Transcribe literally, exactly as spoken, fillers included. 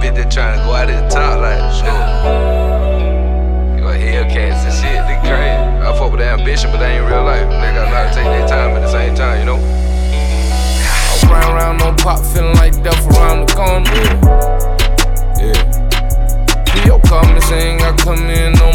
bitch that tryna go out at the top like shit. You got Hellcats and shit, they crazy. I fuck with their ambition, but they ain't real life. They got a lot to take their time at the same time, you know. I'm riding around on pop, feeling like death around the corner. Yeah. P O call me saying I come in